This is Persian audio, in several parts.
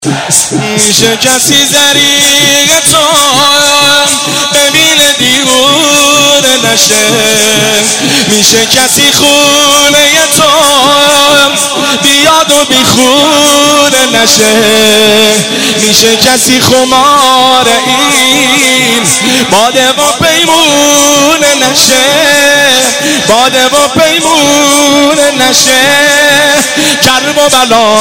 میشه کسی زریق تو ببینه دیوونه نشه؟ میشه کسی خونه تو بیاد و بیخونه نشه؟ میشه کسی خمار این باده و پیمونه نشه؟ باده و پیمونه نشه؟ کرب و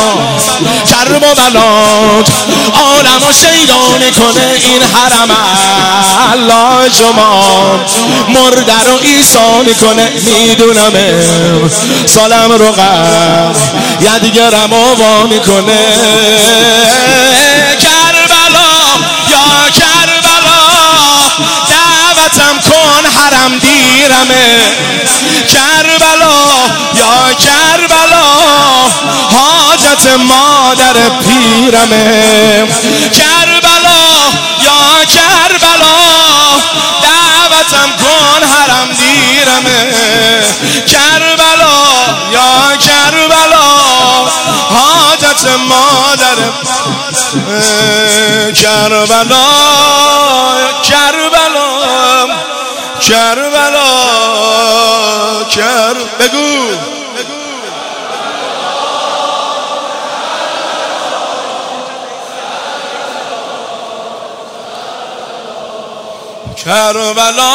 بلاد عالم و شیدا میکنه این حرم الله شما مرده رو عیسی میکنه. میدونم سالم رو قد یا دیگرم وا میکنه. کربلا یا کربلا دعوتم کن حرم دیرمه. کربلا یا کربلا حاجت مادر پیرمه. کربلا یا کربلا دعوتم کن حرم دیرمه. کربلا یا کربلا حاجت مادر کربلا کربلا کربلا بگو کربلا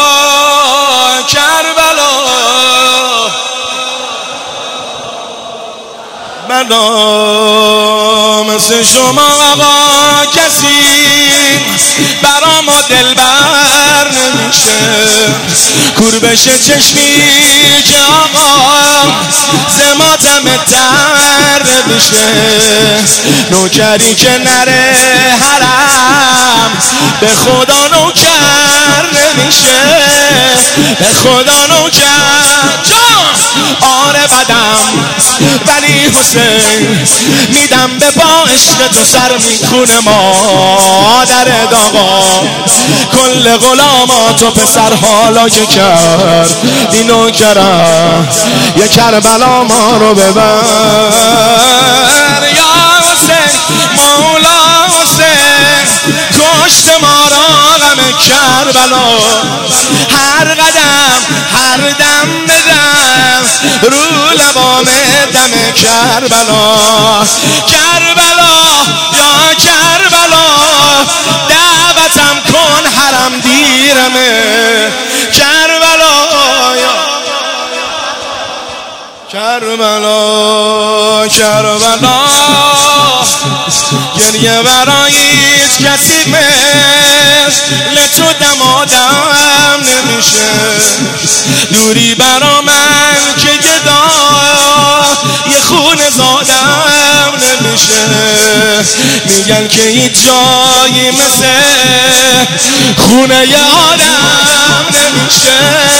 کربلا بلا مثل شما آقا کسی برا ما دلبر نمیشه. کور بشه چشمی که آقا زماتم تر نمیشه. نوکری که نره حرم به خدا نوکر نمیشه. به خدا نوکر آره بدم ولی حسین میدم به با عشق تو سر میخونه مادر داغا. کل غلامات و پسر حالا که کرد این نوکرم یه کربلا ما رو ببر. یا حسین مولا حسین کشت ما را غم کربلا. هر قدم هر دم بدم رو لبام دم کربلا. کربلا یا کربلا دعوتم کن حرم دیرمه. کربلا یا کربلا کربلا گریه برای هیچ کسی مثل تو دمادم نمیشه. دوری برا من که گدا یه خونه زادم نمیشه. میگن که هیچ جایی مثل خونه ی آدم نمیشه.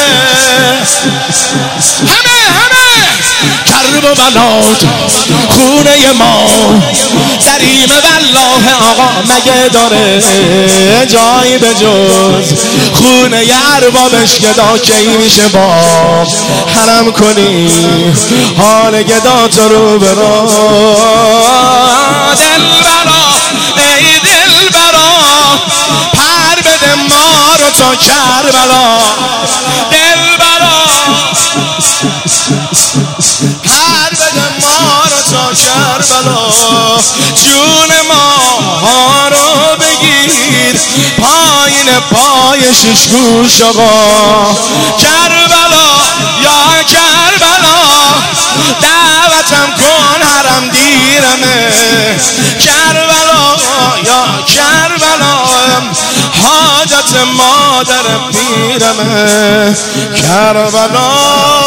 همه کرب و بلاد خونه ما کریم والله آقا مگه داره جایی به جز خونه ی اربابش؟ گدا کی میشه با حرم کنی حال گدا تو رو برا. دلبرا ای دلبرا پر بده ما رو تا کربلا. دلبرا پر بده ما رو تا کربلا. جون ما رو بگیر پایین پای شش گوش آقا. کربلا یا کربلا دعوتم کن حرم دیرمه. کربلا یا کربلا حاجت مادر پیرمه. کربلا